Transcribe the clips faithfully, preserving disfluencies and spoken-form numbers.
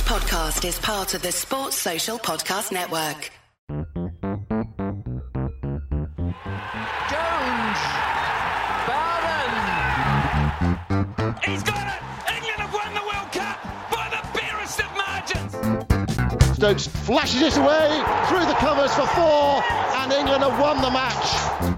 podcast is part of the Sports Social Podcast Network. Jones! Bowden! He's got it! England have won the World Cup by the barest of margins! Stokes flashes it away through the covers for four, and England have won the match.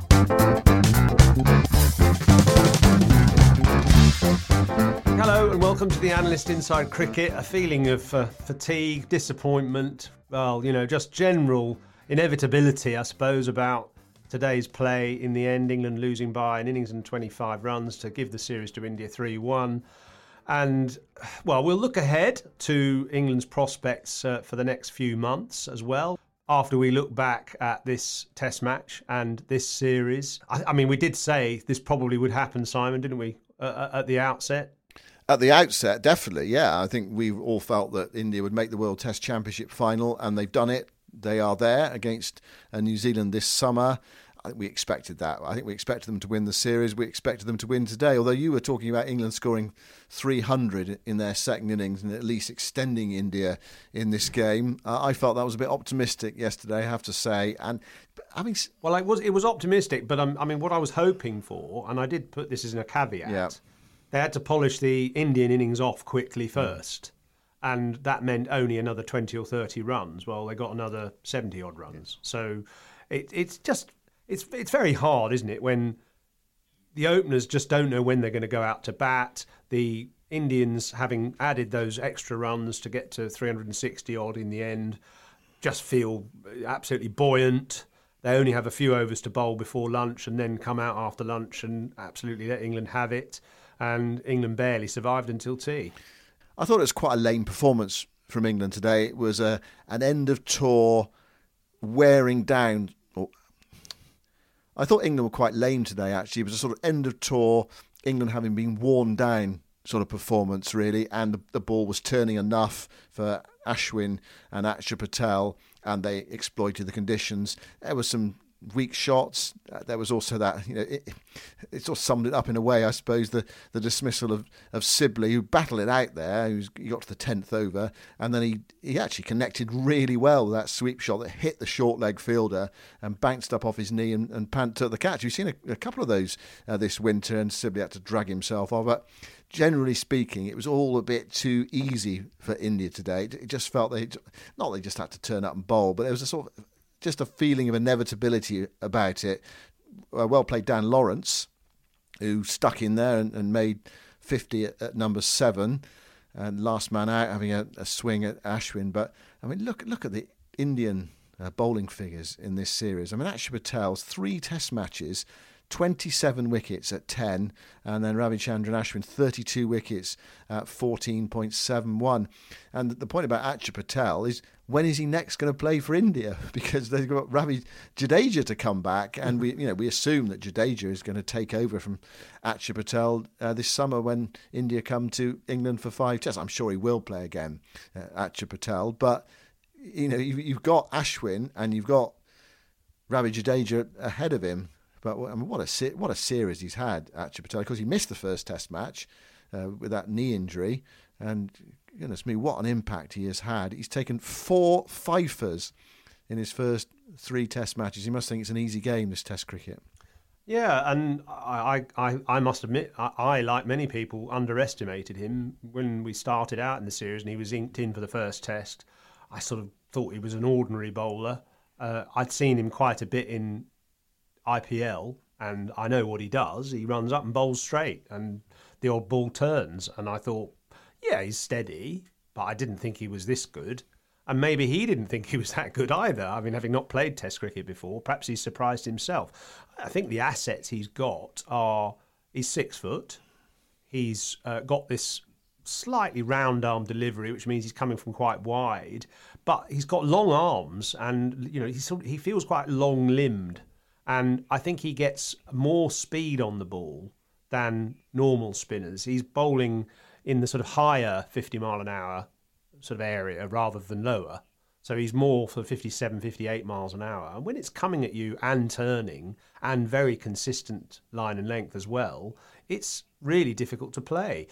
Hello and welcome to the Analyst Inside Cricket. A feeling of uh, fatigue, disappointment, well, you know, just general inevitability, I suppose, about today's play. In the end, England losing by an innings and twenty-five runs to give the series to India three one. And, well, we'll look ahead to England's prospects uh, for the next few months as well. After we look back at this Test match and this series, I, I mean, we did say this probably would happen, Simon, didn't we, uh, at the outset? At the outset, definitely, yeah. I think we all felt that India would make the World Test Championship final, and they've done it. They are there against uh, New Zealand this summer. I think we expected that. I think we expected them to win the series. We expected them to win today. Although you were talking about England scoring three hundred in their second innings and at least extending India in this game, uh, I felt that was a bit optimistic yesterday, I have to say. And I mean, well, it was it was optimistic, but um, I mean, what I was hoping for, and I did put this as in a caveat. Yeah. They had to polish the Indian innings off quickly first, and that meant only another twenty or thirty runs. Well, they got another seventy odd runs. So it, it's just it's it's very hard, isn't it, when the openers just don't know when they're going to go out to bat. The Indians, having added those extra runs to get to three hundred sixty odd in the end, just feel absolutely buoyant. They only have a few overs to bowl before lunch and then come out after lunch and absolutely let England have it. And England barely survived until tea. I thought it was quite a lame performance from England today. It was a an end of tour, wearing down. Or, I thought England were quite lame today, actually. It was a sort of end of tour, England having been worn down sort of performance, really. And the, the ball was turning enough for Ashwin and Akshar Patel, and they exploited the conditions. There was some weak shots. Uh, there was also that, you know, it, it sort of summed it up in a way, I suppose, the, the dismissal of, of Sibley, who battled it out there, who's, he got to the tenth over, and then he, he actually connected really well with that sweep shot that hit the short leg fielder and bounced up off his knee and, and Pant took the catch. We've seen a, a couple of those uh, this winter, and Sibley had to drag himself off, but generally speaking, it was all a bit too easy for India today. It just felt they, not they just had to turn up and bowl, but there was a sort of just a feeling of inevitability about it. Uh, well played Dan Lawrence, who stuck in there and, and made fifty at, at number seven, and last man out having a, a swing at Ashwin. But I mean, look look at the Indian uh, bowling figures in this series. I mean, Akshar Patel's three Test matches, twenty-seven wickets at ten, and then Ravichandran Ashwin thirty-two wickets at fourteen point seven one. And the point about Akshar Patel is, when is he next going to play for India? Because they've got Ravi Jadeja to come back, and we, you know, we assume that Jadeja is going to take over from Akshar Patel uh, this summer when India come to England for five tests. I'm sure he will play again, uh, Akshar Patel. But you know, you've, you've got Ashwin and you've got Ravi Jadeja ahead of him. But I mean, what a what a series he's had, Akshar Patel. Of course, he missed the first Test match uh, with that knee injury, and goodness me, what an impact he has had. He's taken four fifers in his first three Test matches. He must think it's an easy game, this Test cricket. Yeah, and I, I, I must admit, I, I, like many people, underestimated him when we started out in the series and he was inked in for the first Test. I sort of thought he was an ordinary bowler. Uh, I'd seen him quite a bit in I P L, and I know what he does. He runs up and bowls straight, and the odd ball turns. And I thought, yeah, he's steady, but I didn't think he was this good. And maybe he didn't think he was that good either. I mean, having not played Test cricket before, perhaps he's surprised himself. I think the assets he's got are, he's six foot. He's uh, got this slightly round arm delivery, which means he's coming from quite wide. But he's got long arms, and you know, he sort of, he feels quite long limbed. And I think he gets more speed on the ball than normal spinners. He's bowling in the sort of higher fifty mile an hour sort of area rather than lower. So he's more for fifty-seven, fifty-eight miles an hour. And when it's coming at you and turning and very consistent line and length as well, it's really difficult to play.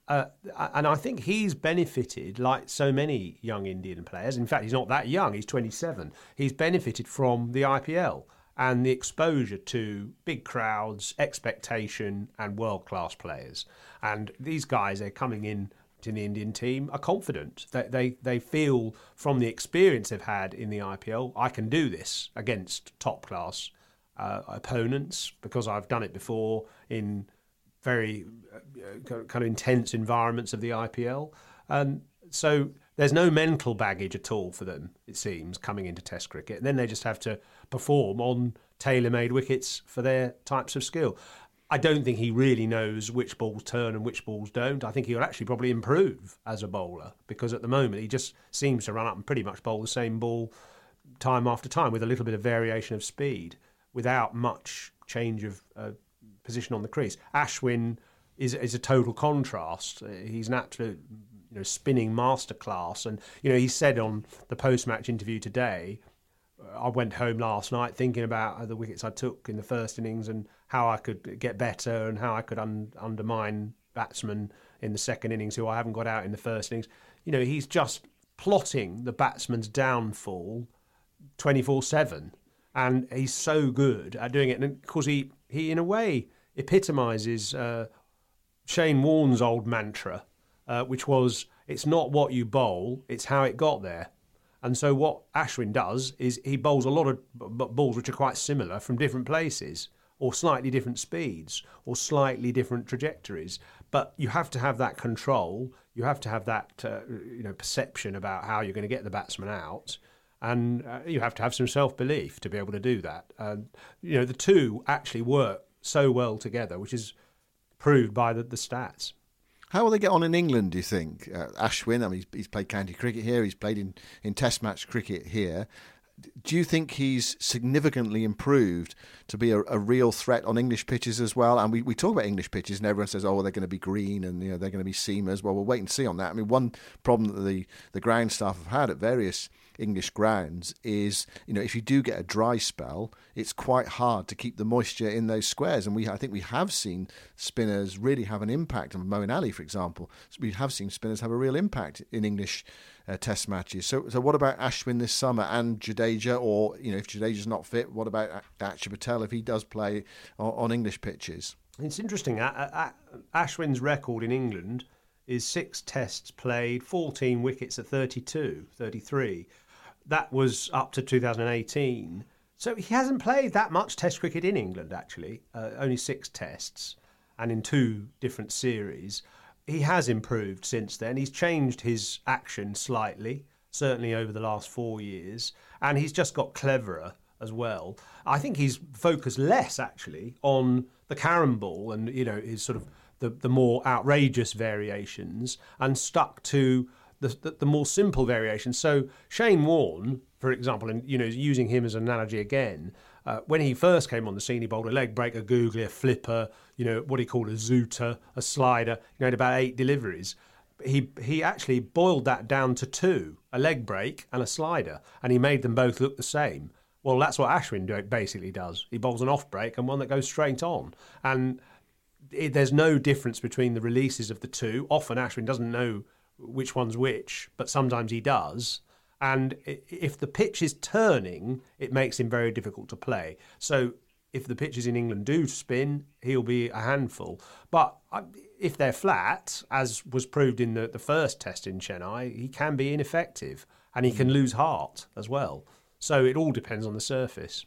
Uh, and I think he's benefited, like so many young Indian players. In fact, he's not that young, he's twenty-seven. He's benefited from the I P L and the exposure to big crowds, expectation, and world-class players. And these guys, they're coming in to the Indian team, are confident. They, they, they feel from the experience they've had in the I P L, I can do this against top-class uh, opponents because I've done it before in very uh, kind of intense environments of the I P L. And so there's no mental baggage at all for them, it seems, coming into Test cricket. And then they just have to perform on tailor-made wickets for their types of skill. I don't think he really knows which balls turn and which balls don't. I think he'll actually probably improve as a bowler because at the moment he just seems to run up and pretty much bowl the same ball time after time with a little bit of variation of speed without much change of uh, position on the crease. Ashwin is is a total contrast. He's an absolute, you know, spinning masterclass. And you know, he said on the post-match interview today, I went home last night thinking about the wickets I took in the first innings and how I could get better and how I could un- undermine batsmen in the second innings who I haven't got out in the first innings. You know, he's just plotting the batsman's downfall twenty-four seven. And he's so good at doing it. And of course, he, he in a way, epitomises uh, Shane Warne's old mantra, uh, which was, it's not what you bowl, it's how it got there. And so what Ashwin does is he bowls a lot of b- balls which are quite similar from different places or slightly different speeds or slightly different trajectories. But you have to have that control. You have to have that uh, you know, perception about how you're going to get the batsman out. And uh, you have to have some self-belief to be able to do that. And, you know, the two actually work so well together, which is proved by the, the stats. How will they get on in England, do you think? Uh, Ashwin, I mean, he's, he's played county cricket here, he's played in, in test match cricket here. Do you think he's significantly improved to be a, a real threat on English pitches as well? And we, we talk about English pitches and everyone says, oh, well, they're going to be green and you know they're going to be seamers. Well, we'll wait and see on that. I mean, one problem that the, the ground staff have had at various English grounds is, you know, if you do get a dry spell, it's quite hard to keep the moisture in those squares. And we, I think we have seen spinners really have an impact. And Moeen Ali, for example, we have seen spinners have a real impact in English uh, test matches. So, so what about Ashwin this summer and Jadeja? Or, you know, if Jadeja's not fit, what about Akshar Patel if he does play on, on English pitches? It's interesting. Ashwin's record in England is six tests played, fourteen wickets at thirty-two, thirty-three. That was up to two thousand eighteen. So he hasn't played that much Test cricket in England, actually. Uh, only six tests and in two different series. He has improved since then. He's changed his action slightly, certainly over the last four years. And he's just got cleverer as well. I think he's focused less, actually, on the carom ball and, you know, his sort of the, the more outrageous variations and stuck to The, the, the more simple variations. So Shane Warne, for example, and you know, using him as an analogy again, uh, when he first came on the scene, he bowled a leg break, a googly, a flipper, you know, what he called a zooter, a slider. You know, had about eight deliveries. He he actually boiled that down to two, a leg break and a slider, and he made them both look the same. Well, that's what Ashwin do, basically does. He bowls an off break and one that goes straight on, and it, there's no difference between the releases of the two. Often Ashwin doesn't know which one's which, but sometimes he does. And if the pitch is turning, it makes him very difficult to play. So if the pitches in England do spin, he'll be a handful. But if they're flat, as was proved in the, the first test in Chennai, he can be ineffective and he can lose heart as well. So it all depends on the surface.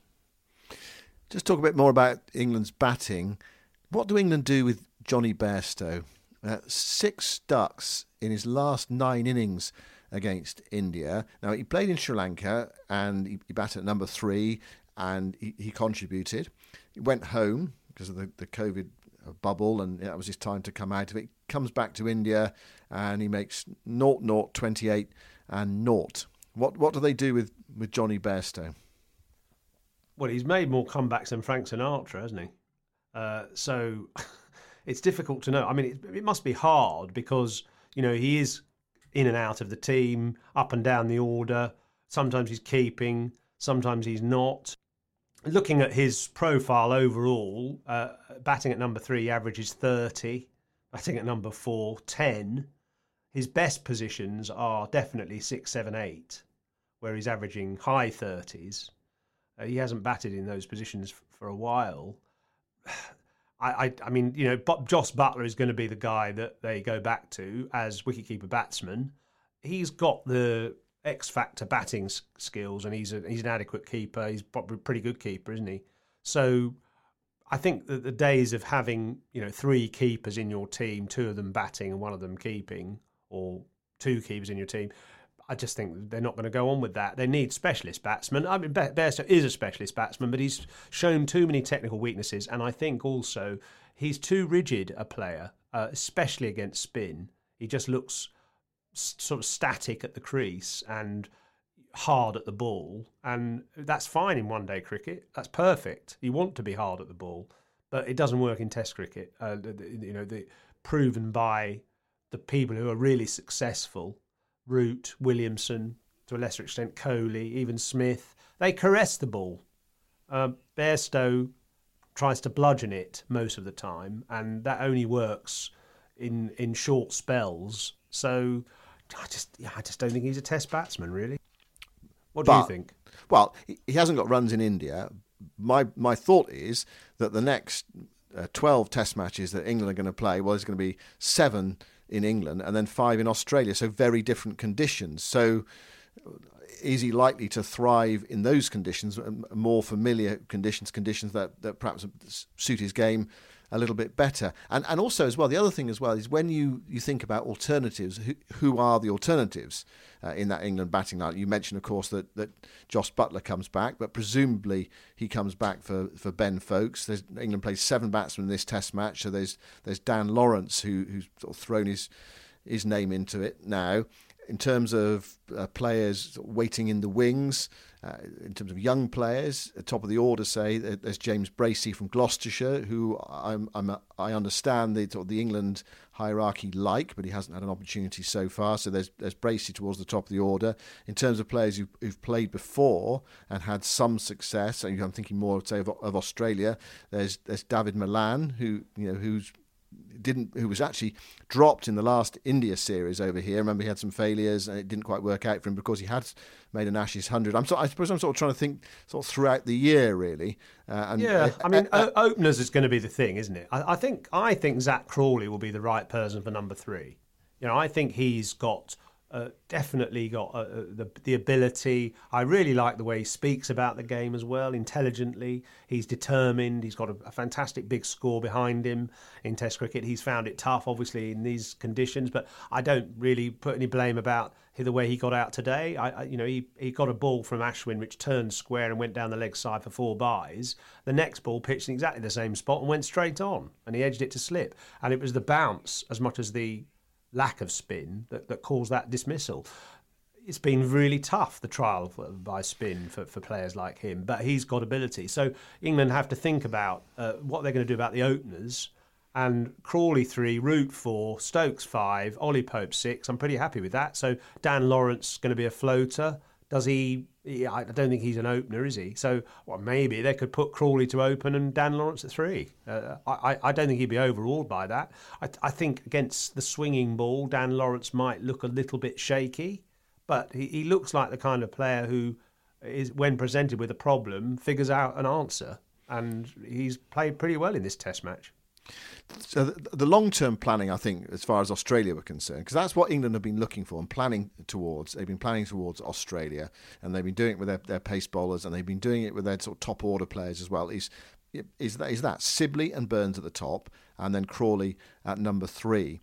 Just talk a bit more about England's batting. What do England do with Johnny Bairstow? Uh, six ducks in his last nine innings against India. Now, he played in Sri Lanka and he, he batted at number three and he, he contributed. He went home because of the, the COVID bubble and that was his time to come out of it. He comes back to India and he makes naught, naught, twenty-eight and naught. What what do they do with, with Johnny Bairstow? Well, he's made more comebacks than Frank Sinatra, hasn't he? Uh, so... It's difficult to know. I mean, it, it must be hard because, you know, he is in and out of the team, up and down the order. Sometimes he's keeping, sometimes he's not. Looking at his profile overall, uh, batting at number three, he averages thirty. batting at number four, ten. His best positions are definitely six, seven, eight, where he's averaging high thirties. Uh, he hasn't batted in those positions f- for a while. I, I, I mean, you know, Bob, Joss Buttler is going to be the guy that they go back to as wicketkeeper batsman. He's got the X factor batting s- skills, and he's a, he's an adequate keeper. He's probably a pretty good keeper, isn't he? So I think that the days of having, you know, three keepers in your team, two of them batting and one of them keeping, or two keepers in your team, I just think they're not going to go on with that. They need specialist batsmen. I mean, Bairstow is a specialist batsman, but he's shown too many technical weaknesses, and I think also he's too rigid a player, uh, especially against spin. He just looks s- sort of static at the crease and hard at the ball, and that's fine in one-day cricket. That's perfect. You want to be hard at the ball, but it doesn't work in Test cricket. Uh, you know, the, proven by the people who are really successful. Root, Williamson, to a lesser extent Kohli, even Smith, they caress the ball. Uh, Bairstow tries to bludgeon it most of the time, and that only works in in short spells. So I just yeah, I just don't think he's a Test batsman, really. What do but, you think? Well, he hasn't got runs in India. My my thought is that the next uh, twelve Test matches that England are going to play, well, there's going to be seven in England and then five in Australia, so very different conditions. So is he likely to thrive in those conditions, more familiar conditions, conditions that, that perhaps suit his game a little bit better? And and also as well, the other thing as well is when you, you think about alternatives, who, who are the alternatives uh, in that England batting line? You mentioned, of course, that, that Joss Buttler comes back, but presumably he comes back for, for Ben Foakes. There's, England plays seven batsmen in this Test match, so there's there's Dan Lawrence who who's sort of thrown his his name into it now. In terms of uh, players waiting in the wings, uh, in terms of young players, at top of the order, say, there's James Bracey from Gloucestershire, who I'm, I'm a, I understand the, sort of the England hierarchy like, but he hasn't had an opportunity so far. So there's there's Bracey towards the top of the order. In terms of players who've, who've played before and had some success, and I'm thinking more, say, of, of Australia. There's there's David Malan, who you know who's didn't who was actually dropped in the last India series over here. Remember, he had some failures and it didn't quite work out for him because he had made an Ashes hundred. I'm so, I suppose I'm sort of trying to think sort of throughout the year, really. Uh, and yeah, uh, I mean, uh, o- openers is going to be the thing, isn't it? I, I think I think Zach Crawley will be the right person for number three. You know, I think he's got. Uh, definitely got uh, the the ability. I really like the way he speaks about the game as well, intelligently. He's determined. He's got a, a fantastic big score behind him in Test cricket. He's found it tough, obviously, in these conditions, but I don't really put any blame about the way he got out today. I, I you know, he, he got a ball from Ashwin which turned square and went down the leg side for four byes. The next ball pitched in exactly the same spot and went straight on, and he edged it to slip. And it was the bounce as much as the lack of spin that, that caused that dismissal. It's been really tough, the trial for, by spin for, for players like him, but he's got ability. So England have to think about uh, what they're going to do about the openers. And Crawley three, Root four, Stokes five, Ollie Pope six. I'm pretty happy with that. So Dan Lawrence going to be a floater. Does he? Yeah, I don't think he's an opener, is he? So, well, maybe they could put Crawley to open and Dan Lawrence at three. Uh, I, I don't think he'd be overawed by that. I, I think against the swinging ball, Dan Lawrence might look a little bit shaky, but he, he looks like the kind of player who is, when presented with a problem, figures out an answer, and he's played pretty well in this Test match. So the, the long-term planning, I think, as far as Australia were concerned, because that's what England have been looking for and planning towards. They've been planning towards Australia, and they've been doing it with their, their pace bowlers, and they've been doing it with their sort of top order players as well. Is is that is that Sibley and Burns at the top, and then Crawley at number three.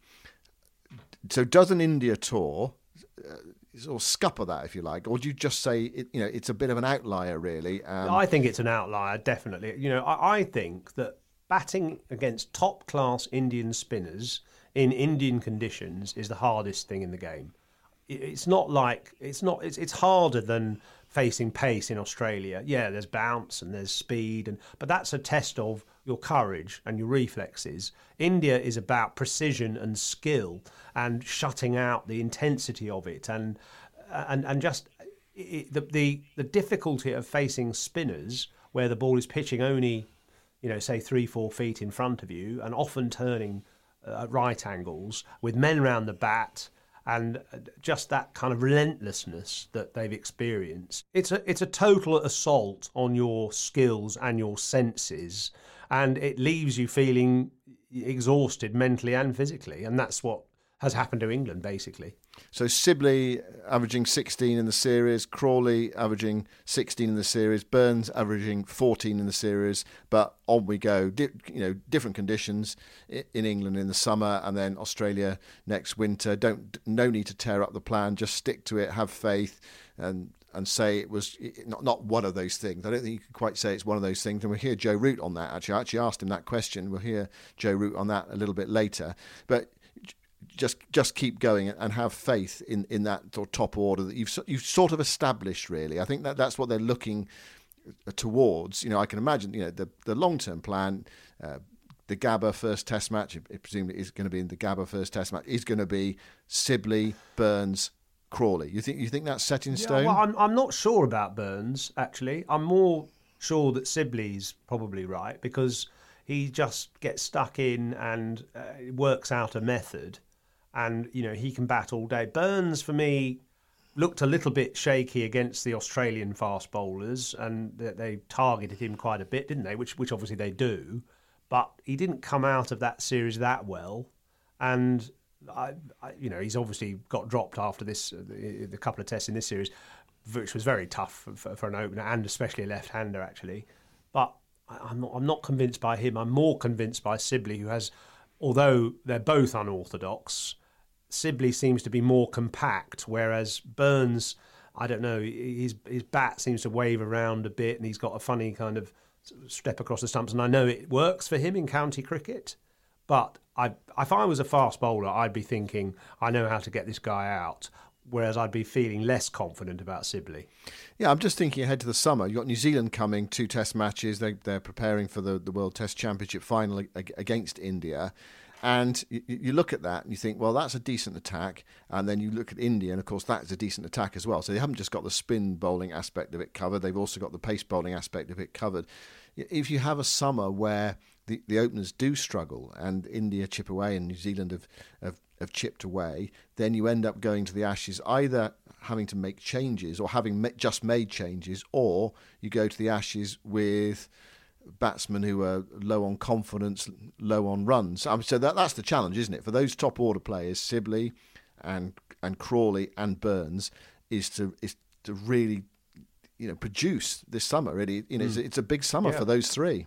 So does an India tour uh, sort of scupper that, if you like, or do you just say it, you know it's a bit of an outlier, really? Um, I think it's an outlier, definitely. You know, I, I think that batting against top-class Indian spinners in Indian conditions is the hardest thing in the game. It's not like it's not. It's, it's harder than facing pace in Australia. Yeah, there's bounce and there's speed, and but that's a test of your courage and your reflexes. India is about precision and skill and shutting out the intensity of it, and and and just it, the the the difficulty of facing spinners where the ball is pitching only, you know, say three, four feet in front of you, and often turning uh, at right angles, with men round the bat, and just that kind of relentlessness that they've experienced. It's a it's a total assault on your skills and your senses, and it leaves you feeling exhausted mentally and physically, and that's what has happened to England, basically. So Sibley averaging sixteen in the series, Crawley averaging sixteen in the series, Burns averaging fourteen in the series, but on we go. Di- you know, different conditions in England in the summer, and then Australia next winter. Don't no need to tear up the plan. Just stick to it. Have faith, and and say it was not not one of those things. I don't think you can quite say it's one of those things. And we'll hear Joe Root on that. Actually, I actually asked him that question. We'll hear Joe Root on that a little bit later, but. Just, just keep going and have faith in, in that sort of top order that you've you've sort of established. Really, I think that that's what they're looking towards. You know, I can imagine. You know, the the long term plan, uh, the Gabba first Test match, it, it presumably is going to be in the Gabba first Test match, is going to be Sibley, Burns, Crawley. You think you think that's set in stone? Yeah, well, I'm I'm not sure about Burns actually. I'm more sure that Sibley's probably right because he just gets stuck in and uh, works out a method. And, you know, he can bat all day. Burns, for me, looked a little bit shaky against the Australian fast bowlers, and they targeted him quite a bit, didn't they? Which, which obviously they do. But he didn't come out of that series that well. And, I, I, you know, he's obviously got dropped after this, uh, the, the couple of tests in this series, which was very tough for, for an opener, and especially a left-hander, actually. But I'm not, I'm not convinced by him. I'm more convinced by Sibley, who has, although they're both unorthodox, Sibley seems to be more compact, whereas Burns, I don't know, his his bat seems to wave around a bit, and he's got a funny kind of step across the stumps. And I know it works for him in county cricket, but I, if I was a fast bowler, I'd be thinking, I know how to get this guy out, whereas I'd be feeling less confident about Sibley. Yeah, I'm just thinking ahead to the summer. You've got New Zealand coming, two Test matches. They, they're preparing for the, the World Test Championship final against India. And you, you look at that and you think, well, that's a decent attack. And then you look at India, and of course, that's a decent attack as well. So they haven't just got the spin bowling aspect of it covered. They've also got the pace bowling aspect of it covered. If you have a summer where the, the openers do struggle and India chip away and New Zealand have, have, have chipped away, then you end up going to the Ashes either having to make changes or having just made changes, or you go to the Ashes with batsmen who are low on confidence, low on runs. Um, so that that's the challenge, isn't it? For those top order players, Sibley and and Crawley and Burns, is to is to really, you know, produce this summer. Really, you know, mm. it's, it's a big summer yeah. for those three.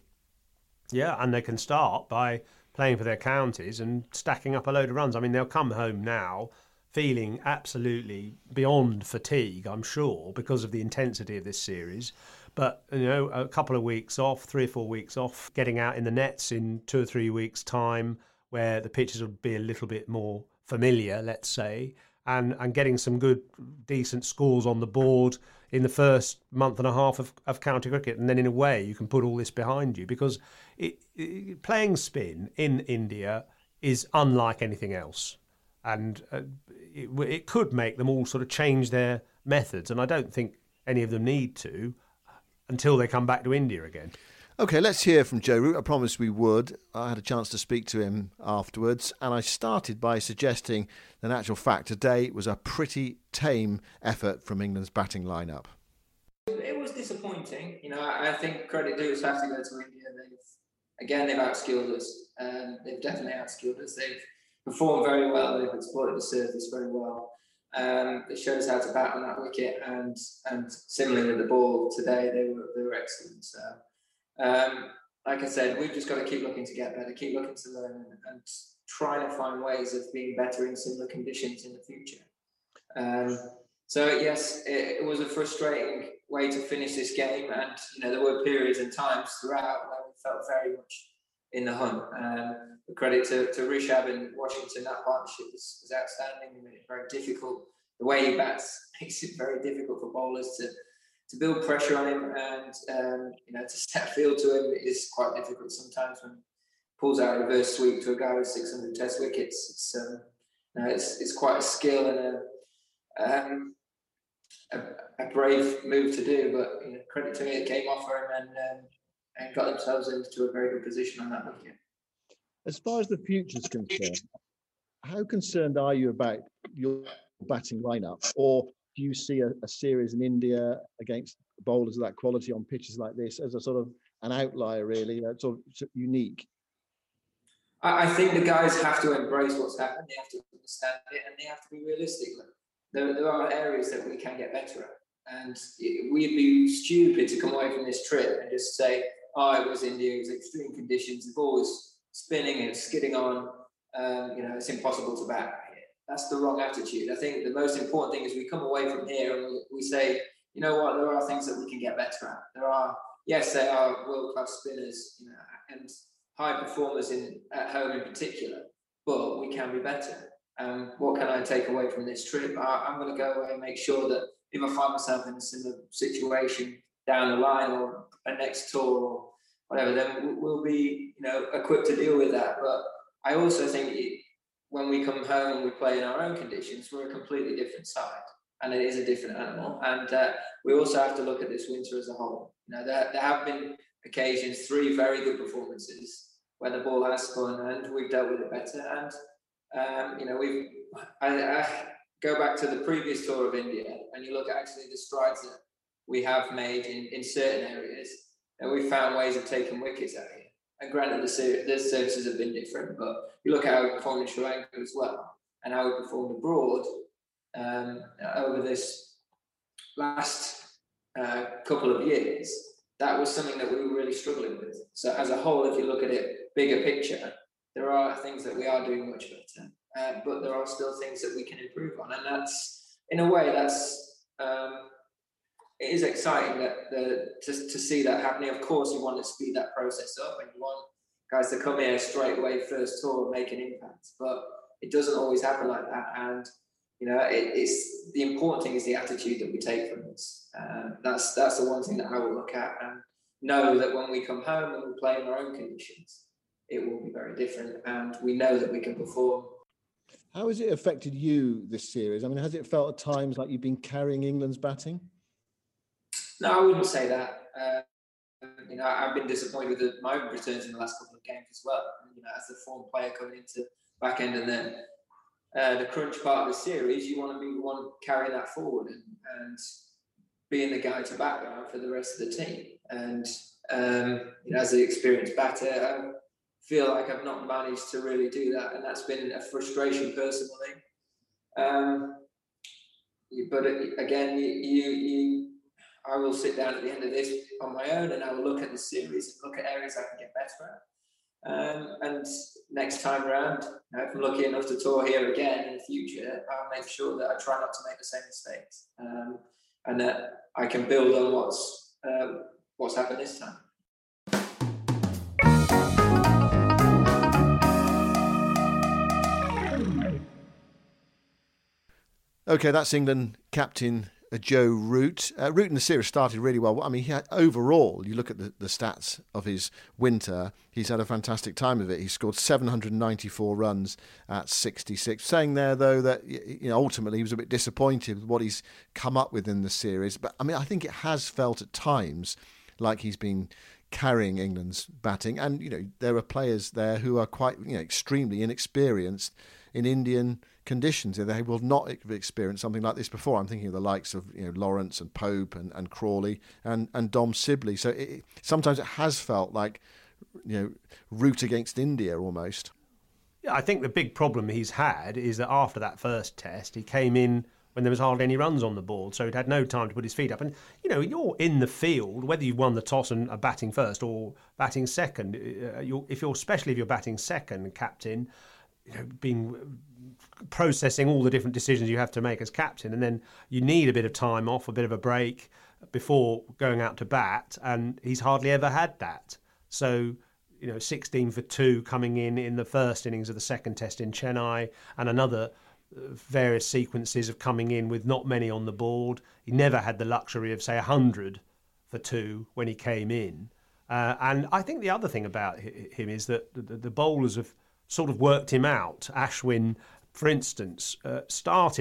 Yeah, and they can start by playing for their counties and stacking up a load of runs. I mean, they'll come home now feeling absolutely beyond fatigue, I'm sure, because of the intensity of this series. But, you know, a couple of weeks off, three or four weeks off, getting out in the nets in two or three weeks' time where the pitches will be a little bit more familiar, let's say, and, and getting some good, decent scores on the board in the first month and a half of, of county cricket. And then, in a way, you can put all this behind you because it, it, playing spin in India is unlike anything else. And uh, it, it could make them all sort of change their methods. And I don't think any of them need to until they come back to India again. OK, let's hear from Joe Root. I promised we would. I had a chance to speak to him afterwards, and I started by suggesting that in actual fact today was a pretty tame effort from England's batting lineup. It was disappointing. You know, I think credit due have to go to India. They've again they've outskilled us. Um, they've definitely outskilled us. They've performed very well. They've exploited the surface very well. Um, it showed us how to bat on that wicket, and and similarly with the ball today, they were they were excellent. So, um, like I said, we've just got to keep looking to get better, keep looking to learn, and, and trying to find ways of being better in similar conditions in the future. Um, so yes, it, it was a frustrating way to finish this game, and you know there were periods and times throughout where we felt very much in the hunt. Um, the credit to, to Rishabh and Washington, that partnership was, was outstanding. He made it very difficult. The way he bats makes it very difficult for bowlers to, to build pressure on him, and um, you know to set field to him is quite difficult sometimes when he pulls out a reverse sweep to a guy with six hundred Test wickets. It's um, you know, it's it's quite a skill and a um, a, a brave move to do, but you know, credit to me, it came off for him and um, and got themselves into a very good position on that wicket. As far as the future's concerned, how concerned are you about your batting lineup? Or do you see a, a series in India against bowlers of that quality on pitches like this as a sort of an outlier, really, uh, sort of unique? I, I think the guys have to embrace what's happened. They have to understand it, and they have to be realistic. There, there are areas that we can get better at, and it, we'd be stupid to come away from this trip and just say, "Oh, it was India. It was extreme conditions. The ball was spinning and skidding on. Um, you know, it's impossible to bat here." That's the wrong attitude. I think the most important thing is we come away from here and we, we say, you know what, there are things that we can get better at. There are, yes, they are world-class spinners, you know, and high performers in at home in particular, but we can be better. Um, what can I take away from this trip? I, I'm going to go away and make sure that if I find myself in a similar situation down the line or a next tour or whatever, then we'll be, you know, equipped to deal with that. But I also think it, when we come home and we play in our own conditions, we're a completely different side, and it is a different animal. And uh, we also have to look at this winter as a whole. You know, there, there have been occasions, three very good performances where the ball has spun and we've dealt with it better. And um, you know, we've I, I go back to the previous tour of India, and you look at actually the strides that we have made in, in certain areas, and we've found ways of taking wickets out here. And granted, the, ser- the services have been different, but you look at how we performed in Sri Lanka as well, and how we performed abroad um, over this last uh, couple of years. That was something that we were really struggling with. So as a whole, if you look at it bigger picture, there are things that we are doing much better, uh, but there are still things that we can improve on. And that's, in a way, that's um, it is exciting that the to, to see that happening. Of course, you want to speed that process up, and you want guys to come here straight away, first tour, and make an impact. But it doesn't always happen like that. And you know, it, it's the important thing is the attitude that we take from this. Um, that's that's the one thing that I will look at and know that when we come home and we play in our own conditions, it will be very different, and we know that we can perform. How has it affected you, this series? I mean, has it felt at times like you've been carrying England's batting? No, I wouldn't say that. Uh, you know, I've been disappointed with my own returns in the last couple of games as well. You know, as the form player coming into back end and then uh, the crunch part of the series, you want to be the one carrying that forward and, and being the guy to back down for the rest of the team. And um, you know, as the experienced batter, I feel like I've not managed to really do that, and that's been a frustration personally. Um, but it, again, you, you, you, I will sit down at the end of this on my own, and I will look at the series and look at areas I can get better at. Um, and next time around, you know, if I'm lucky enough to tour here again in the future, I'll make sure that I try not to make the same mistakes, um, and that I can build on what's uh, what's happened this time. Okay, that's England captain uh, Joe Root. Uh, Root in the series started really well. I mean, he had, overall, you look at the, the stats of his winter, he's had a fantastic time of it. He scored seven hundred ninety-four runs at sixty-six. Saying there, though, that you know ultimately he was a bit disappointed with what he's come up with in the series. But, I mean, I think it has felt at times like he's been carrying England's batting. And, you know, there are players there who are quite, you know, extremely inexperienced in Indian conditions. They will not have experienced something like this before. I'm thinking of the likes of you know Lawrence and Pope and, and Crawley and, and Dom Sibley. So it, sometimes it has felt like you know Root against India almost. Yeah, I think the big problem he's had is that after that first test, he came in when there was hardly any runs on the board, so he'd had no time to put his feet up. And, you know, you're in the field, whether you've won the toss and are batting first or batting second, uh, you're, if you're, especially if you're batting second, captain, you know, being processing all the different decisions you have to make as captain, and then you need a bit of time off, a bit of a break before going out to bat, and he's hardly ever had that. So, you know, sixteen for two coming in in the first innings of the second test in Chennai, and another various sequences of coming in with not many on the board. He never had the luxury of, say, one hundred for two when he came in. Uh, and I think the other thing about him is that the, the bowlers have sort of worked him out. Ashwin, for instance, uh, started off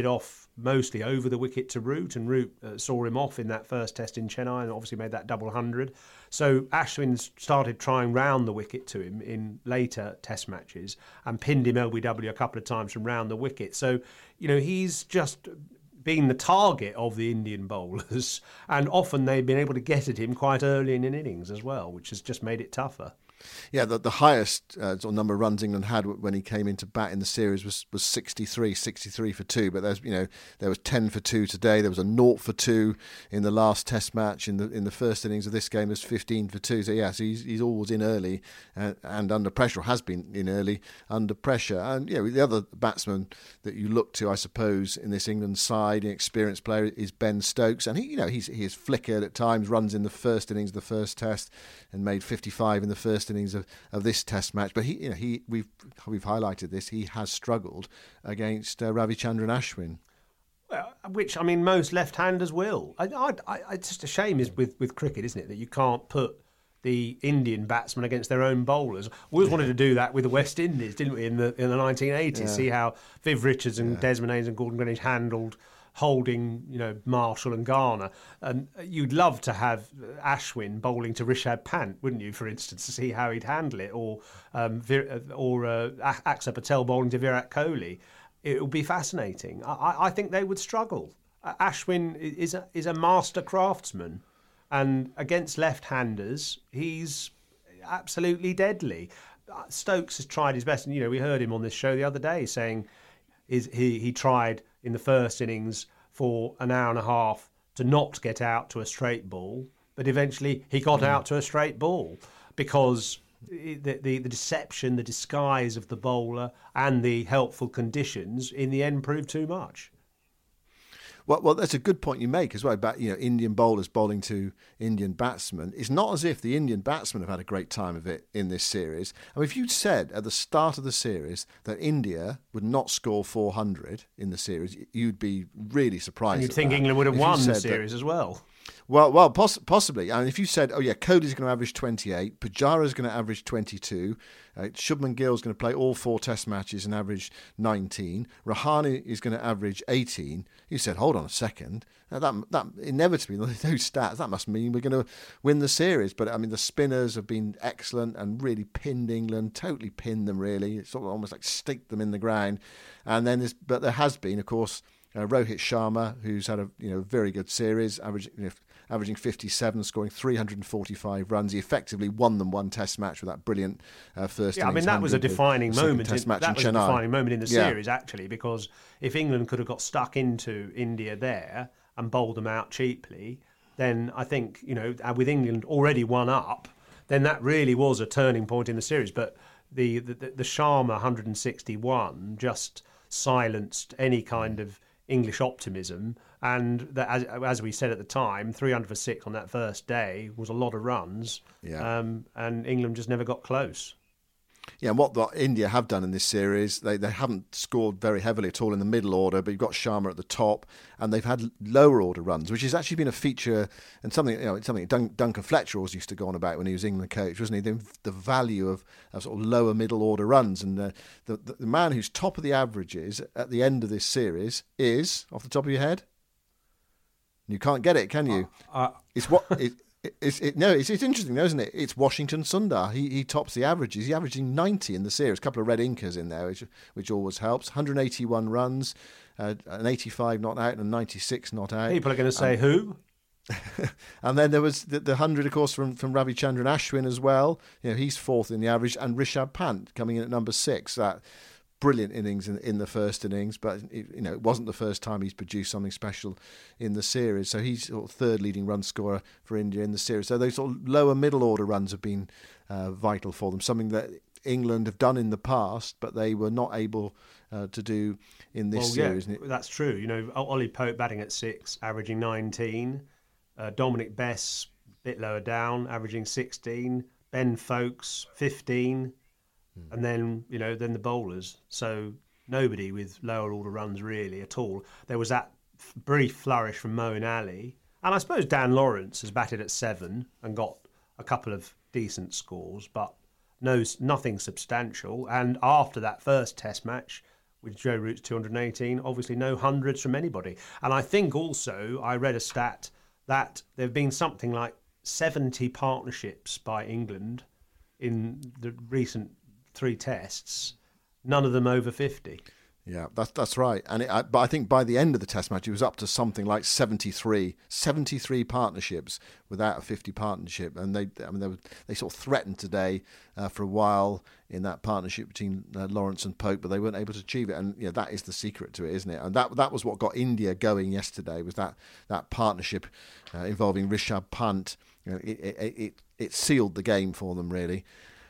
mostly over the wicket to Root, and Root uh, saw him off in that first test in Chennai and obviously made that double hundred. So Ashwin started trying round the wicket to him in later test matches and pinned him L B W a couple of times from round the wicket. So, you know, he's just been the target of the Indian bowlers, and often they've been able to get at him quite early in an innings as well, which has just made it tougher. Yeah, the, the highest uh, sort of number of runs England had when he came into bat in the series was, was sixty-three, sixty-three for two. But there's, you know, there was ten for two today. There was a naught for two in the last Test match. In the in the first innings of this game, there's fifteen for two. So yeah, so he's he's always in early and, and under pressure, or has been in early under pressure. And you know, the other batsman that you look to, I suppose, in this England side, an experienced player, is Ben Stokes, and he, you know, he's he has flickered at times. Runs in the first innings of the first Test, and made fifty-five in the first innings of, of this Test match, but he, you know, he we've we've highlighted this. He has struggled against uh, Ravichandran Ashwin. Well, which I mean, most left-handers will. I, I, I, it's just a shame is with, with cricket, isn't it, that you can't put the Indian batsmen against their own bowlers. We always wanted to do that with the West Indies, didn't we, in the in the nineteen eighties? Yeah. See how Viv Richards and yeah. Desmond Haynes and Gordon Greenidge handled holding, you know, Marshall and Garner. And you'd love to have Ashwin bowling to Rishabh Pant, wouldn't you, for instance, to see how he'd handle it, or um, Vir- or uh, Axar Patel bowling to Virat Kohli. It would be fascinating. I, I think they would struggle. Ashwin is a, is a master craftsman, and against left-handers, he's absolutely deadly. Stokes has tried his best, and you know, we heard him on this show the other day saying is he he tried in the first innings for an hour and a half to not get out to a straight ball, but eventually he got mm. out to a straight ball because the, the the deception, the disguise of the bowler and the helpful conditions in the end proved too much. Well, well, that's a good point you make as well about, you know, Indian bowlers bowling to Indian batsmen. It's not as if the Indian batsmen have had a great time of it in this series. I mean, if you'd said at the start of the series that India would not score four hundred in the series, you'd be really surprised. And you'd think that. England would have if won the series that, as well. Well, well, poss- possibly. I mean, if you said, oh yeah, Kohli's going to average twenty-eight, Pujara's going to average twenty-two, uh, Shubman Gill's going to play all four Test matches and average nineteen, Rahane is going to average eighteen. You said, hold on a second, now that that inevitably those stats that must mean we're going to win the series. But I mean, the spinners have been excellent and really pinned England, totally pinned them. Really, it's sort of almost like staked them in the ground. And then, there's, but there has been, of course, Uh, Rohit Sharma, who's had a you know very good series, averaging you know, averaging fifty-seven, scoring three hundred forty-five runs. He effectively won them one Test match with that brilliant uh, first. Yeah, I mean that was a defining moment. In, that was Chennai. a defining moment in the yeah. series actually, because if England could have got stuck into India there and bowled them out cheaply, then I think you know with England already one up, then that really was a turning point in the series. But the the, the Sharma one hundred sixty-one just silenced any kind of English optimism, and that, as, as we said at the time, three hundred for six on that first day was a lot of runs, yeah. um, and England just never got close. Yeah, and what the, India have done in this series, they they haven't scored very heavily at all in the middle order, but you've got Sharma at the top, and they've had lower order runs, which has actually been a feature and something you know it's something Dun- Duncan Fletcher always used to go on about when he was England coach, wasn't he? The, the value of, of sort of lower middle order runs, and uh, the, the the man who's top of the averages at the end of this series is off the top of your head. You can't get it, can you? Uh, uh, it's what. It, It's, it, no, it's, it's interesting, though, isn't it? It's Washington Sundar. He he tops the averages. He's averaging ninety in the series. A couple of red inkers in there, which which always helps. one hundred eighty-one runs, uh, an eighty-five not out, and a ninety-six not out. People are going to say um, who? And then there was the, the one hundred, of course, from, from Ravichandran Ashwin as well. You know, he's fourth in the average, and Rishabh Pant coming in at number six. That brilliant innings in, in the first innings, but it, you know it wasn't the first time he's produced something special in the series. So he's sort of third leading run scorer for India in the series. So those sort of lower middle order runs have been uh, vital for them. Something that England have done in the past, but they were not able uh, to do in this well, series. Yeah, that's true. You know, Ollie Pope batting at six, averaging nineteen. Uh, Dominic Bess a bit lower down, averaging sixteen. Ben Foakes fifteen. And then, you know, then the bowlers. So nobody with lower order runs really at all. There was that f- brief flourish from Moeen Ali. And I suppose Dan Lawrence has batted at seven and got a couple of decent scores, but no, nothing substantial. And after that first Test match, with Joe Root's two hundred eighteen. Obviously, no hundreds from anybody. And I think also I read a stat that there have been something like seventy partnerships by England in the recent three tests. None of them over fifty. Yeah, that's that's right. And it, I, but I think by the end of the Test match, it was up to something like seventy-three, seventy-three partnerships without a fifty partnership. And they, I mean, they, were, they sort of threatened today uh, for a while in that partnership between uh, Lawrence and Pope, but they weren't able to achieve it. And you know, that is the secret to it, isn't it? And that that was what got India going yesterday. Was that that partnership uh, involving Rishabh Pant? You know, it, it it it sealed the game for them, really.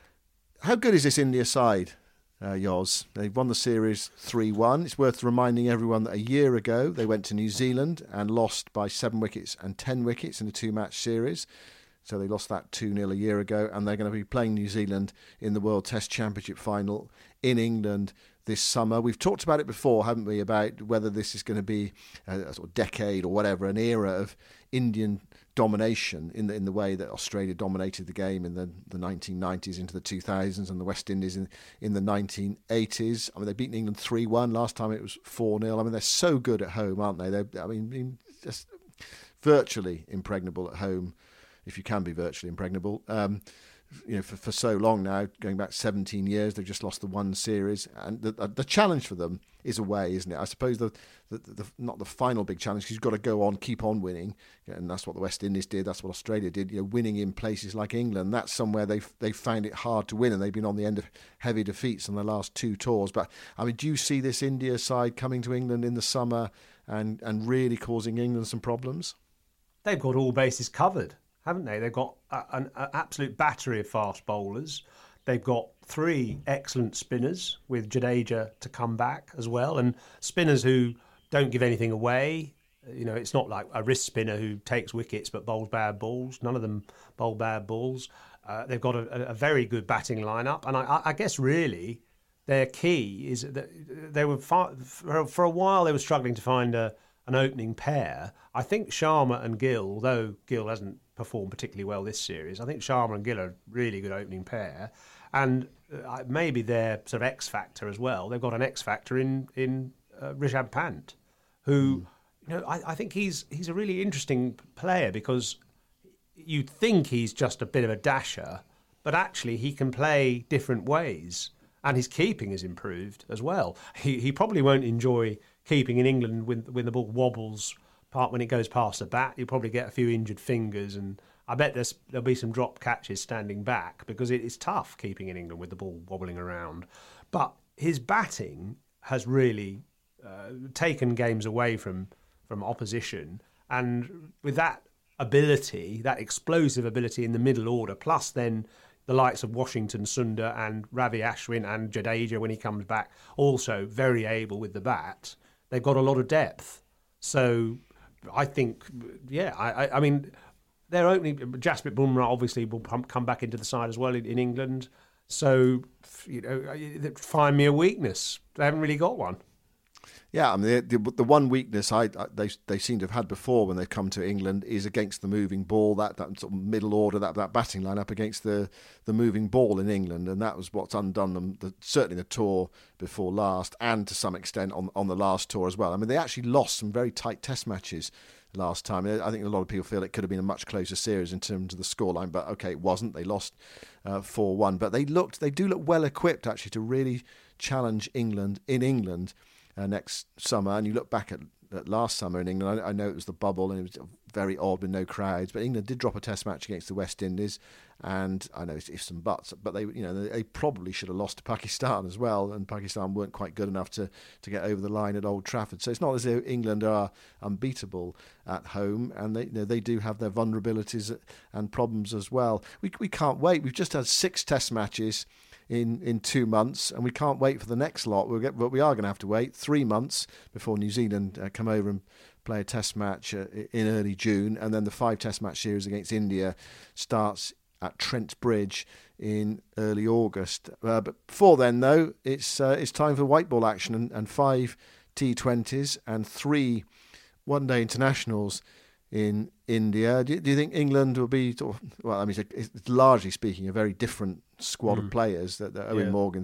How good is this India side? Uh, Yoz. They've won the series three one. It's worth reminding everyone that a year ago they went to New Zealand and lost by seven wickets and ten wickets in a two-match series. So they lost that two nil a year ago, and they're going to be playing New Zealand in the World Test Championship final in England this summer. We've talked about it before, haven't we, about whether this is going to be a, a sort of decade or whatever, an era of Indian domination in the in the way that Australia dominated the game in the, the nineteen nineties into the two thousands, and the West Indies in, in the nineteen eighties. I mean, they've beaten England three one. Last time it was four nil. I mean, they're so good at home, aren't they? They're, I mean, just virtually impregnable at home, if you can be virtually impregnable. Um, you know, for, for so long now, going back seventeen years, they've just lost the one series. And the the challenge for them is away, isn't it? I suppose the, the, the not the final big challenge, because you've got to go on, keep on winning. And that's what the West Indies did. That's what Australia did. You know, winning in places like England, that's somewhere they've, they've found it hard to win. And they've been on the end of heavy defeats on the last two tours. But, I mean, do you see this India side coming to England in the summer and, and really causing England some problems? They've got all bases covered, haven't they? They've got a, an, an absolute battery of fast bowlers. They've got three excellent spinners with Jadeja to come back as well, and spinners who don't give anything away. You know, it's not like a wrist spinner who takes wickets but bowls bad balls. None of them bowl bad balls. Uh, they've got a, a very good batting lineup, and I, I guess really their key is that they were far, for, for a while they were struggling to find a, an opening pair. I think Sharma and Gill, although Gill hasn't performed particularly well this series, I think Sharma and Gill are a really good opening pair, and uh, maybe their sort of X factor as well. They've got an X factor in in uh, Rishabh Pant, who mm. you know I, I think he's he's a really interesting player, because you'd think he's just a bit of a dasher, but actually he can play different ways, and his keeping has improved as well. He he probably won't enjoy keeping in England when when the ball wobbles part when it goes past the bat. You'll probably get a few injured fingers, and I bet there's, there'll be some drop catches standing back, because it is tough keeping in England with the ball wobbling around. But his batting has really uh, taken games away from, from opposition, and with that ability, that explosive ability in the middle order, plus then the likes of Washington Sundar and Ravi Ashwin and Jadeja when he comes back, also very able with the bat, they've got a lot of depth. So I think, yeah, I, I, I mean, they're opening. Jasprit Bumrah obviously will come back into the side as well in, in England. So, you know, find me a weakness. They haven't really got one. Yeah, I mean, the, the, the one weakness I, they they seem to have had before when they've come to England is against the moving ball, that, that sort of middle order, that, that batting line up against the, the moving ball in England, and that was what's undone them, the, certainly the tour before last, and to some extent on, on the last tour as well. I mean, they actually lost some very tight test matches last time. I think a lot of people feel it could have been a much closer series in terms of the scoreline, but okay, it wasn't. They lost uh, four one, but they looked, they do look well equipped actually to really challenge England in England Uh, next summer. And you look back at, at last summer in England, I, I know it was the bubble and it was very odd with no crowds, but England did drop a test match against the West Indies, and I know it's ifs and buts, but they, you know, they, they probably should have lost to Pakistan as well, and Pakistan weren't quite good enough to, to get over the line at Old Trafford. So it's not as though England are unbeatable at home, and they, you know, they do have their vulnerabilities and problems as well. We we can't wait. We've just had six test matches in in two months, and we can't wait for the next lot. We'll get, but we are going to have to wait three months before New Zealand uh, come over and play a test match uh, in early June, and then the five test match series against India starts at Trent Bridge in early August. Uh, but before then, though, it's uh, it's time for white ball action, and, and five T twenties and three one-day internationals in India. Do, do you think England will be, well, I mean, it's, it's largely speaking a very different squad mm. of players that, that Owen yeah. Morgan's going to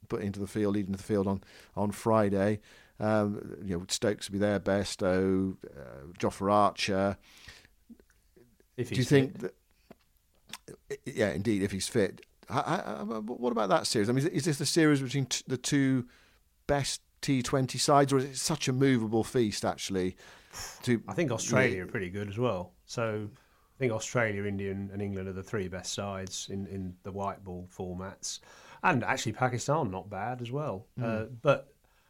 put into the field, leading the field on, on Friday. Um, you know, Stokes will be there, Bairstow, uh, Jofra Archer. If he's Do you think fit. that? Yeah, indeed, if he's fit. I, I, I, what about that series? I mean, is this the series between t- the two best T twenty sides, or is it such a movable feast, actually? To, I think Australia yeah. are pretty good as well. So I think Australia, India and England are the three best sides in, in the white ball formats. And actually Pakistan, not bad as well. Mm. Uh, but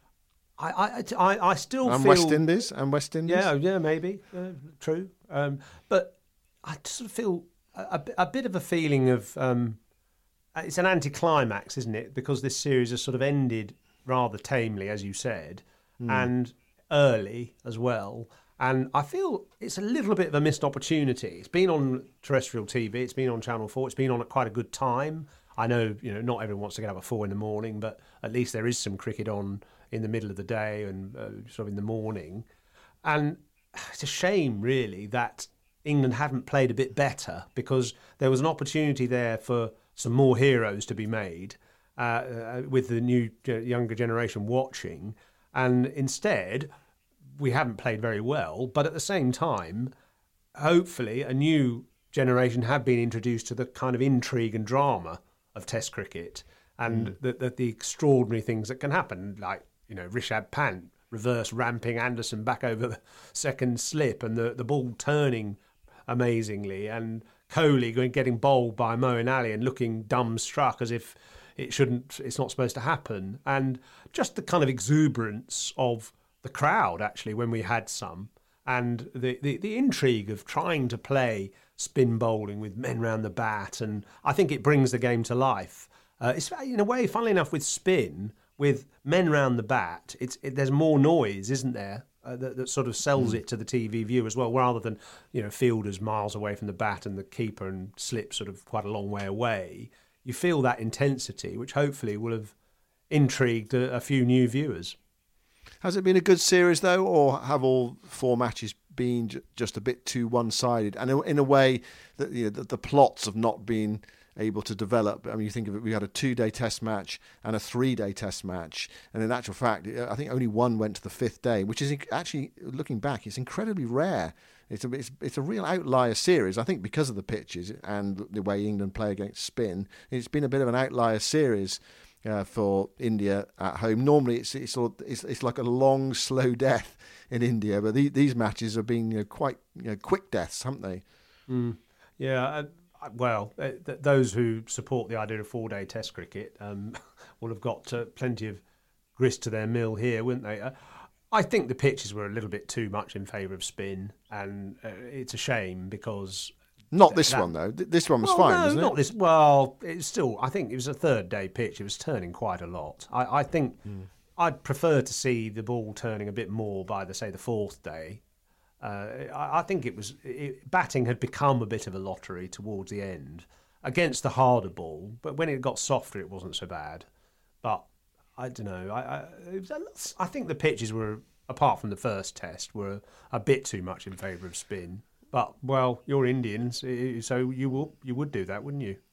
I, I, I, I still and feel... West Indies, and West Indies? Yeah, yeah, maybe. Uh, true. Um, but I sort of feel a, a bit of a feeling of... Um, it's an anticlimax, isn't it? Because this series has sort of ended rather tamely, as you said, mm. and early as well. And I feel it's a little bit of a missed opportunity. It's been on terrestrial T V, it's been on Channel four, it's been on at quite a good time. I know, you know, not everyone wants to get up at four in the morning, but at least there is some cricket on in the middle of the day and uh, sort of in the morning. And it's a shame, really, that England hadn't played a bit better, because there was an opportunity there for some more heroes to be made uh, uh, with the new younger generation watching. And instead, we haven't played very well. But at the same time, hopefully, a new generation have been introduced to the kind of intrigue and drama of Test cricket and mm. the, the, the extraordinary things that can happen, like, you know, Rishabh Pant reverse ramping Anderson back over the second slip and the, the ball turning amazingly, and Kohli going getting bowled by Moeen Ali and looking dumbstruck as if it shouldn't, it's not supposed to happen, and just the kind of exuberance of the crowd actually when we had some, and the, the, the intrigue of trying to play spin bowling with men round the bat, and I think it brings the game to life. Uh, it's in a way, funnily enough, with spin, with men round the bat, it's it, there's more noise, isn't there? Uh, that, that sort of sells mm. it to the T V view as well, rather than, you know, fielders miles away from the bat and the keeper and slip sort of quite a long way away. You feel that intensity, which hopefully will have intrigued a, a few new viewers. Has it been a good series, though, or have all four matches been j- just a bit too one-sided? And in a way, that, you know, the, the plots have not been able to develop. I mean, you think of it, we had a two-day test match and a three-day test match, and in actual fact, I think only one went to the fifth day, which is actually, looking back, it's incredibly rare. It's a, it's, it's a real outlier series, I think, because of the pitches and the way England play against spin. It's been a bit of an outlier series uh, for India at home. Normally, it's it's, sort of, it's it's like a long, slow death in India, but the, these matches have been, you know, quite, you know, quick deaths, haven't they? Mm. Yeah. Uh, Well, uh, th- those who support the idea of four-day Test cricket um, will have got uh, plenty of grist to their mill here, wouldn't they? Uh, I think the pitches were a little bit too much in favour of spin, and uh, it's a shame because... Not this that, one, though. This one was well, fine, no, wasn't it? not this. Well, it's still... I think it was a third-day pitch. It was turning quite a lot. I, I think mm. I'd prefer to see the ball turning a bit more by, the say, the fourth day. Uh, I, I think it was it, batting had become a bit of a lottery towards the end against the harder ball, but when it got softer, it wasn't so bad. But I don't know. I I, it was a, I think the pitches were, apart from the first test, were a bit too much in favour of spin. But well, you're Indians, so you will you would do that, wouldn't you?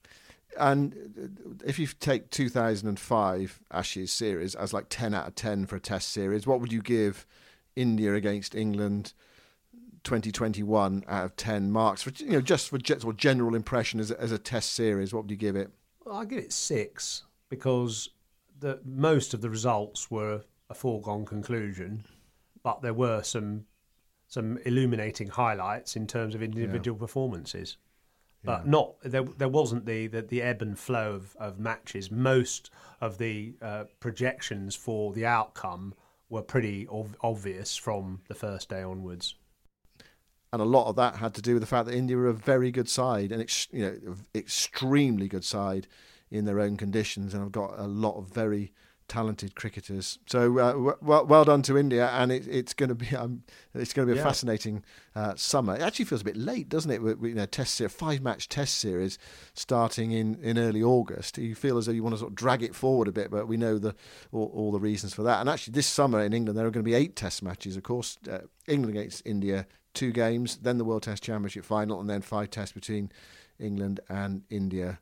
And if you take two thousand five Ashes series as like ten out of ten for a test series, what would you give India against England twenty twenty-one out of ten marks for, you know, just for sort of general impression as a, as a test series? What would you give it? Well, I'd give it six, because the most of the results were a foregone conclusion, but there were some some illuminating highlights in terms of individual yeah. performances. But yeah. not there. There wasn't the, the, the ebb and flow of, of matches. Most of the uh, projections for the outcome were pretty ov- obvious from the first day onwards. And a lot of that had to do with the fact that India were a very good side, and ex- you know, extremely good side in their own conditions, and have got a lot of very talented cricketers. So uh, w- well done to India, and it, it's going to be um, it's going to be a yeah. fascinating uh, summer. It actually feels a bit late, doesn't it? With, you know, test series, five match test series starting in, in early August. You feel as though you want to sort of drag it forward a bit, but we know the all, all the reasons for that. And actually, this summer in England there are going to be eight test matches. Of course, uh, England against India, two games, then the World Test Championship final, and then five tests between England and India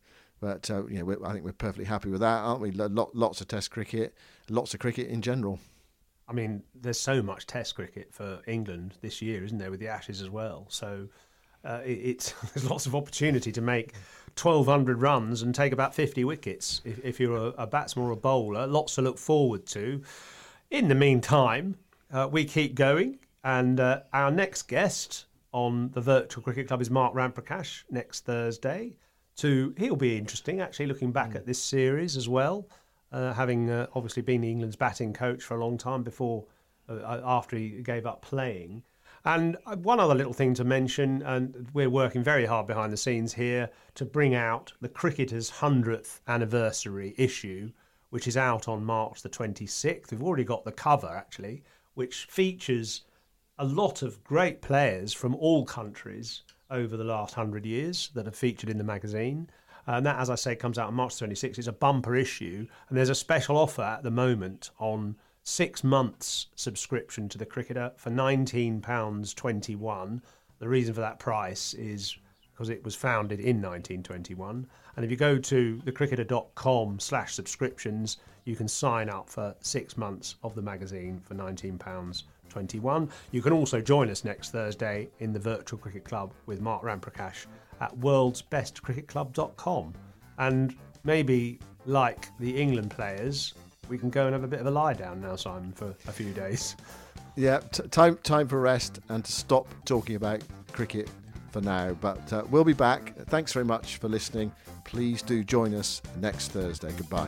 But uh, you know, we're, I think we're perfectly happy with that, aren't we? Lot, lots of Test cricket, lots of cricket in general. I mean, there's so much Test cricket for England this year, isn't there, with the Ashes as well? So uh, it, it's there's lots of opportunity to make twelve hundred runs and take about fifty wickets if, if you're a, a batsman or a bowler. Lots to look forward to. In the meantime, uh, we keep going, and uh, our next guest on the Virtual Cricket Club is Mark Ramprakash next Thursday. To he'll be interesting, actually, looking back at this series as well. Uh, having uh, obviously been England's batting coach for a long time before, uh, after he gave up playing. And one other little thing to mention, and we're working very hard behind the scenes here to bring out the Cricketers' hundredth anniversary issue, which is out on March the twenty-sixth. We've already got the cover, actually, which features a lot of great players from all countries over the last hundred years that have featured in the magazine. And that, as I say, comes out on March twenty-sixth. It's a bumper issue. And there's a special offer at the moment on six months subscription to the Cricketer for nineteen pounds twenty-one. The reason for that price is because it was founded in nineteen twenty-one. And if you go to thecricketer.com slash subscriptions, you can sign up for six months of the magazine for nineteen pounds twenty-one. You can also join us next Thursday in the Virtual Cricket Club with Mark Ramprakash at worlds best cricket club dot com. And maybe, like the England players, we can go and have a bit of a lie down now, Simon, for a few days. Yeah, t- time time for rest and to stop talking about cricket for now. But uh, we'll be back. Thanks very much for listening. Please do join us next Thursday. Goodbye.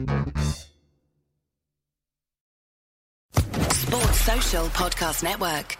Sports Social Podcast Network.